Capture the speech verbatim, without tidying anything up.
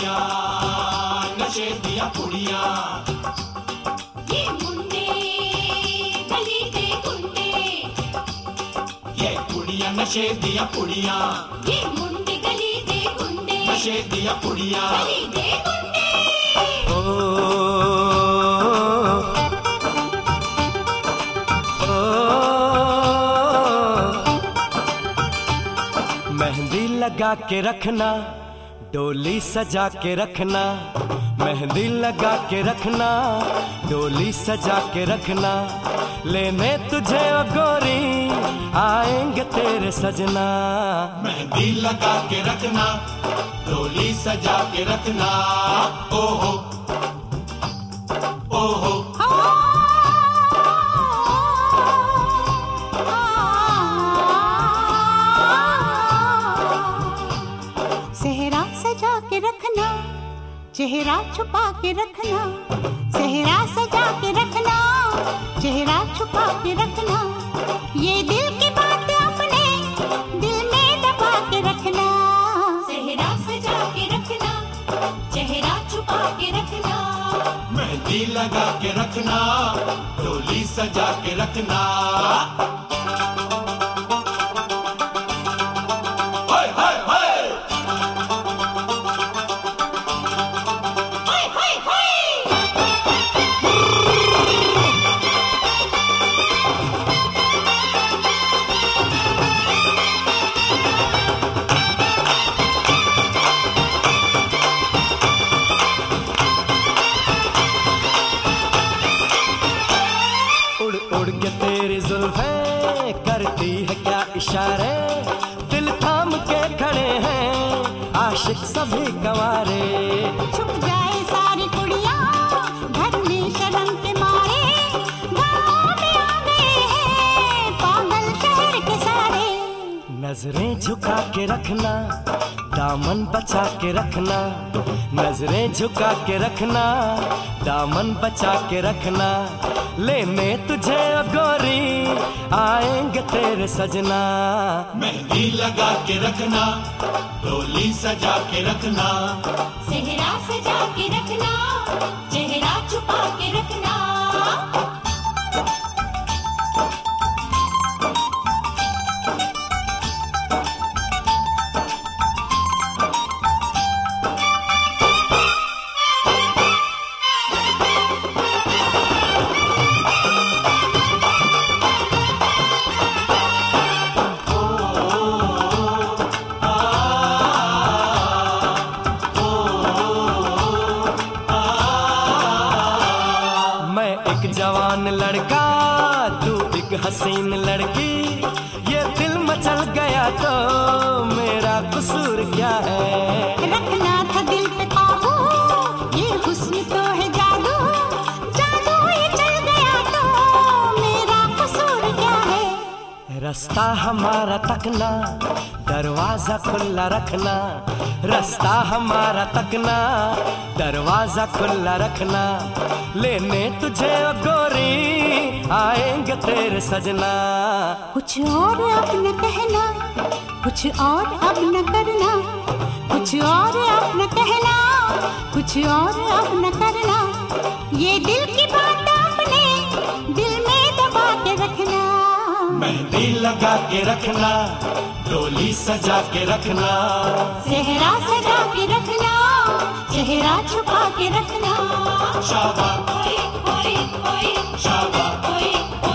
कुड़ियां, नशे दिया कुड़ियां, ये मुंडे गली दे गुंडे, ये कुड़ियां नशे दिया कुड़ियां, ये मुंडे गली दे गुंडे, नशे दिया कुड़ियां, गली दे गुंडे। ओ, ओ, मेहंदी लगा के रखना, डोली सजा के रखना, मेहंदी लगा के रखना, डोली सजा के रखना, लेने तुझे ओ गोरी आएंगे तेरे सजना। मेहंदी लगा के रखना, डोली सजा के रखना, ओहो ओहो सेहरा सजा के रखना, चेहरा छुपा के रखना, सेहरा सजा के रखना, चेहरा छुपा के रखना, ये दिल की बात अपने दिल में दबा के रखना। सेहरा सजा के रखना, चेहरा छुपा के रखना, मेहंदी लगा के रखना, डोली सजा के रखना। हाय हाय हाय हाय हाय हाय। उड़ उड़ के तेरी जुल्फें करती है क्या इशारे, दिल थाम के खड़े हैं आशिक सभी गंवारे। छुप जाए सारी कुड़ियां घर में शर्म के मारे, गाँव में आ गए हैं पागल शहर के सारे। नजरें झुका के रखना, दामन बचा के रखना, नजरें झुका के रखना, दामन बचा के रखना, लेने तुझे ओ गोरी आएंगे तेरे सजना। मेहंदी लगा के रखना, डोली सजा के रखना, सेहरा सजा के रखना, चेहरा छुपा के रखना। मैं एक जवान लड़का, तू एक हसीन लड़की, ये दिल मचल गया तो मेरा कसूर क्या है। रखना था दिल पे काबू, ये हुस्न तो है जादू, जादू ये चल गया तो मेरा कसूर क्या है। रास्ता हमारा तकना, दरवाजा खुला रखना, रास्ता हमारा तकना, दरवाजा खुला रखना, लेने तुझे ओ गोरी आएंगे तेरे सजना। कुछ और अब न कहना, कुछ और अब न करना, कुछ और अब न कहना, कुछ और अब न करना, ये दिल की बात अपने दिल में दबा के रखना। मेहंदी लगा के रखना, डोली सजा के रखना, सेहरा सजा के रखना, चेहरा छुपा के रखना। शाबा ओए ओए ओए शाबा ओए